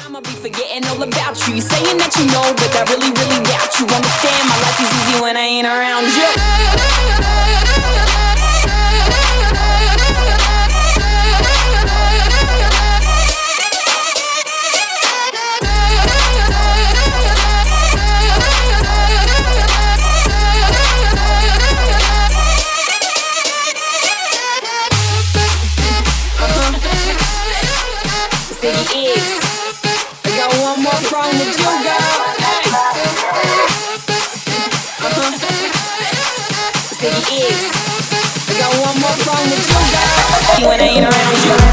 I'ma be forgetting all about you. You saying that you know, but I really, really doubt you. Understand my life is easy when I ain't around you. Ziggy Iggs. I got one more problem with you, girl. Hey. Ziggy Iggs. I got one more problem with you, girl. You ain't around you.